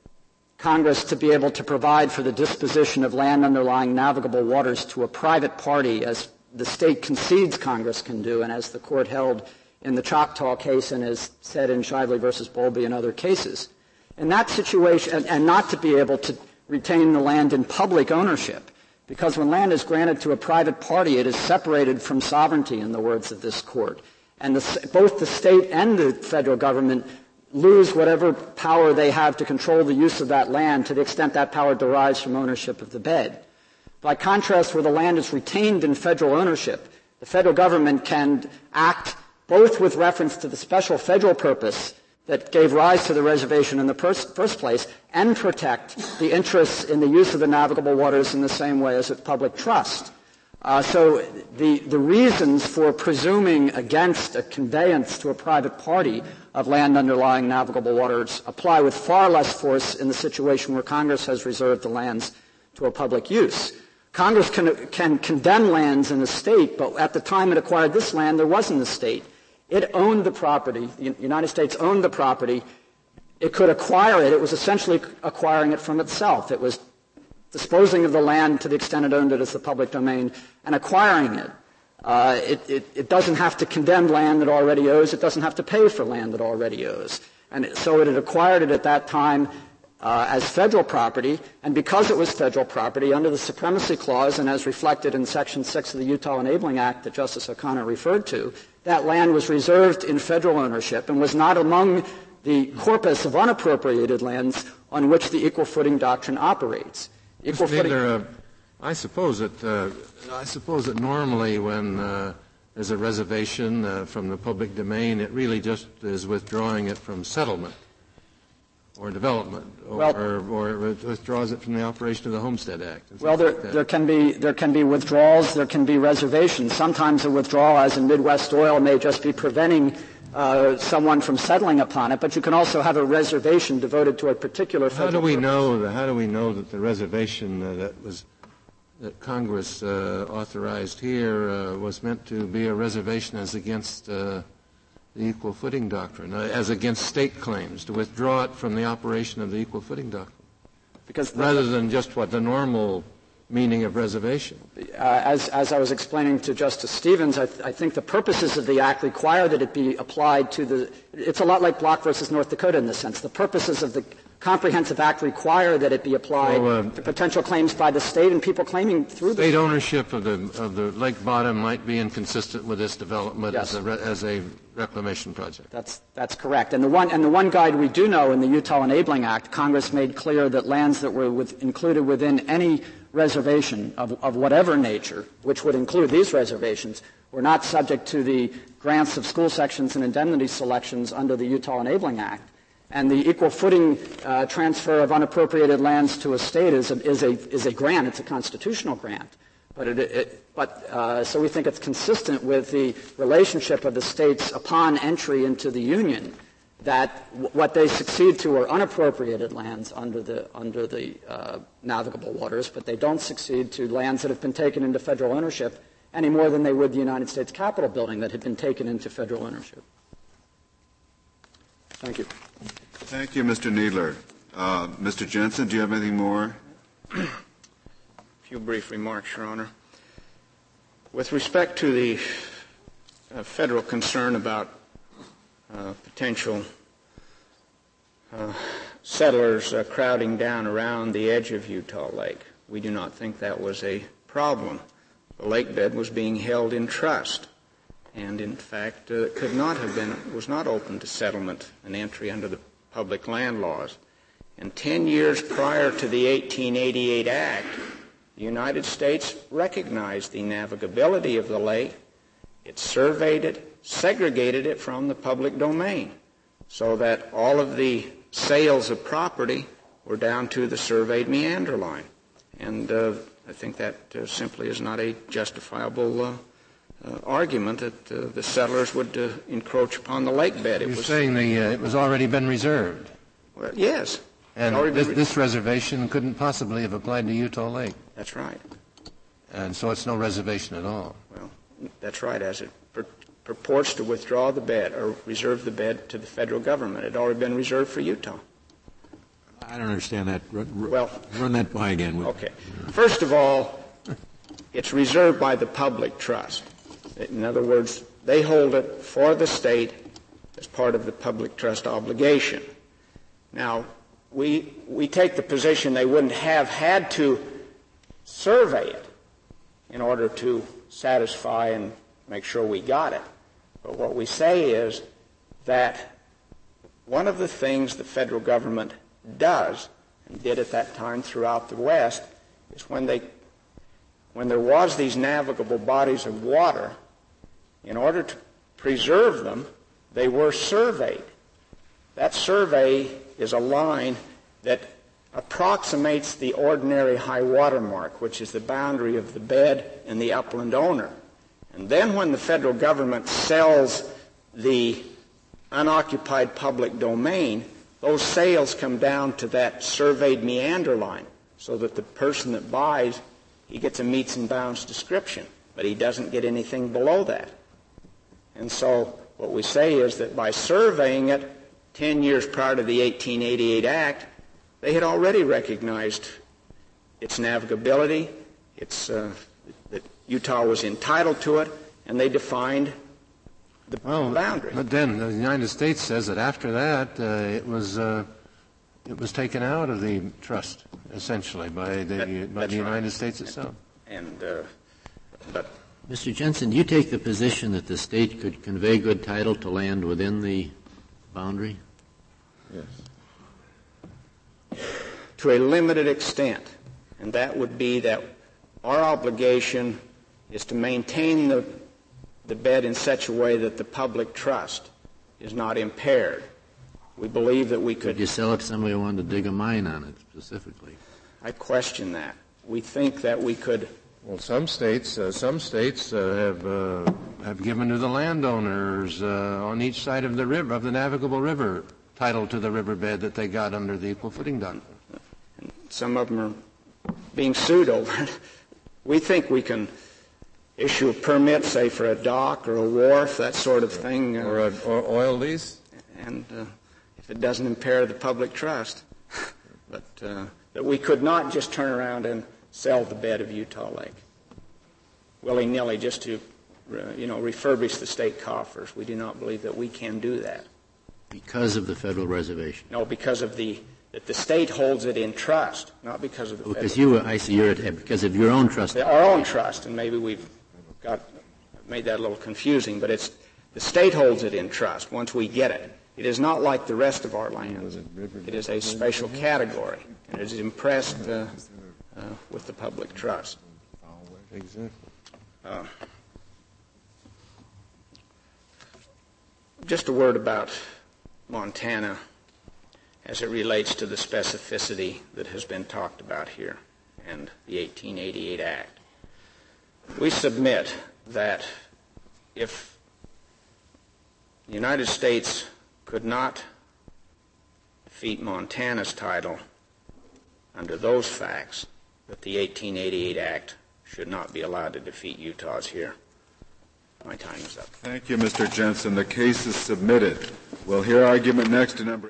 Congress to be able to provide for the disposition of land underlying navigable waters to a private party, as the state concedes Congress can do, and as the court held in the Choctaw case and as said in Shively versus Bowlby and other cases. In that situation, and, and not to be able to retain the land in public ownership, because when land is granted to a private party, it is separated from sovereignty, in the words of this court. And the, both the state and the federal government lose whatever power they have to control the use of that land to the extent that power derives from ownership of the bed. By contrast, where the land is retained in federal ownership, the federal government can act both with reference to the special federal purpose that gave rise to the reservation in the pers- first place and protect the interests in the use of the navigable waters in the same way as with public trust. Uh, so the, the reasons for presuming against a conveyance to a private party of land underlying navigable waters apply with far less force in the situation where Congress has reserved the lands to a public use. Congress can, can condemn lands in a state, but at the time it acquired this land, there wasn't a state. It owned the property. The United States owned the property. It could acquire it. It was essentially acquiring it from itself. It was disposing of the land to the extent it owned it as the public domain and acquiring it. Uh, it, it, it doesn't have to condemn land that already owes. It doesn't have to pay for land that already owes. And it, so it had acquired it at that time uh, as federal property, and because it was federal property, under the Supremacy Clause and as reflected in Section six of the Utah Enabling Act that Justice O'Connor referred to, that land was reserved in federal ownership and was not among the corpus of unappropriated lands on which the equal footing doctrine operates. Equal Mister footing. Needler, uh, I suppose that uh, I suppose that normally when uh, there's a reservation uh, from the public domain, it really just is withdrawing it from settlement or development, or, well, or, or it withdraws it from the operation of the Homestead Act. Well, there, like there can be there can be withdrawals, there can be reservations. Sometimes a withdrawal, as in Midwest Oil, may just be preventing uh, someone from settling upon it, but you can also have a reservation devoted to a particular federal How do we purpose. know that, how do we know that the reservation uh, that was that Congress uh, authorized here uh, was meant to be a reservation as against uh, the equal footing doctrine, uh, as against state claims, to withdraw it from the operation of the equal footing doctrine? Because rather than just what the normal meaning of reservation. Uh, as, as I was explaining to Justice Stevens, I, th- I think the purposes of the Act require that it be applied to the — it's a lot like Block versus North Dakota in this sense. The purposes of the Comprehensive Act require that it be applied well, uh, to potential claims by the state and people claiming through the state ownership of the of the lake bottom might be inconsistent with this development yes. as a re- as a reclamation project. That's that's correct. And the one and the one guide we do know in the Utah Enabling Act, Congress made clear that lands that were with, included within any reservation of, of whatever nature, which would include these reservations, were not subject to the grants of school sections and indemnity selections under the Utah Enabling Act. And the equal footing uh, transfer of unappropriated lands to a state is a, is a is a grant. It's a constitutional grant. But it, it but uh, so we think it's consistent with the relationship of the states upon entry into the union that w- what they succeed to are unappropriated lands under the under the uh, navigable waters, but they don't succeed to lands that have been taken into federal ownership any more than they would the United States Capitol building that had been taken into federal ownership. Thank you. Thank you, Mister Kneedler. Uh, Mister Jensen, do you have anything more? A few brief remarks, Your Honor. With respect to the uh, federal concern about uh, potential uh, settlers uh, crowding down around the edge of Utah Lake, we do not think that was a problem. The lake bed was being held in trust, and in fact uh, could not have been, was not open to settlement and entry under the public land laws. And ten years prior to the eighteen eighty-eight Act, the United States recognized the navigability of the lake. It surveyed it, segregated it from the public domain, so that all of the sales of property were down to the surveyed meander line. And uh, I think that uh, simply is not a justifiable uh, uh, argument that uh, the settlers would uh, encroach upon the lake bed. It You're was saying the, uh, it was already been reserved. Well, yes. And this, this reservation couldn't possibly have applied to Utah Lake. That's right. And so it's no reservation at all. Well, that's right, as it pur- purports to withdraw the bed or reserve the bed to the federal government. It had already been reserved for Utah. I don't understand that. Run, run, well, run that by again. Okay. First of all, it's reserved by the public trust. In other words, they hold it for the state as part of the public trust obligation. Now, we we take the position they wouldn't have had to survey it in order to satisfy and make sure we got it. But what we say is that one of the things the federal government does, and did at that time throughout the West, is when they when there was these navigable bodies of water, in order to preserve them, they were surveyed. That survey is a line that approximates the ordinary high water mark, which is the boundary of the bed and the upland owner. And then when the federal government sells the unoccupied public domain, those sales come down to that surveyed meander line, so that the person that buys, he gets a meets and bounds description, but he doesn't get anything below that. And so what we say is that by surveying it ten years prior to the eighteen eighty-eight Act, they had already recognized its navigability, its, uh, that Utah was entitled to it, and they defined the well, boundary. But then the United States says that after that, uh, it was uh, it was taken out of the trust, essentially, by the that, by the United right. States itself. And uh, but Mister Jensen, do you take the position that the state could convey good title to land within the boundary? Yes. To a limited extent, and that would be that our obligation is to maintain the the bed in such a way that the public trust is not impaired. We believe that we could... Could you sell it to somebody who wanted to dig a mine on it specifically? I question that. We think that we could... Well, some states, uh, some states uh, have uh, have given to the landowners uh, on each side of the river, of the navigable river, title to the riverbed that they got under the equal footing doctrine. And some of them are being sued over it. We think we can issue a permit, say, for a dock or a wharf, that sort of thing. Uh, or an oil lease? And uh, if it doesn't impair the public trust. But uh, that we could not just turn around and sell the bed of Utah Lake willy-nilly just to, uh, you know, refurbish the state coffers. We do not believe that we can do that. Because of the federal reservation? No, because of the that the state holds it in trust, not because of the well, federal. Because you, I see, you're at, because of your own trust. Our own trust, and maybe we've got made that a little confusing, but it's the state holds it in trust once we get it. It is not like the rest of our lands. It is a special category, and it is impressed uh, uh, with the public trust. Exactly. Uh, just a word about Montana as it relates to the specificity that has been talked about here and the eighteen eighty-eight Act. We submit that if the United States could not defeat Montana's title under those facts, that the eighteen eighty-eight Act should not be allowed to defeat Utah's here. My time is up. Thank you, Mister Jensen. The case is submitted. We'll hear argument next to number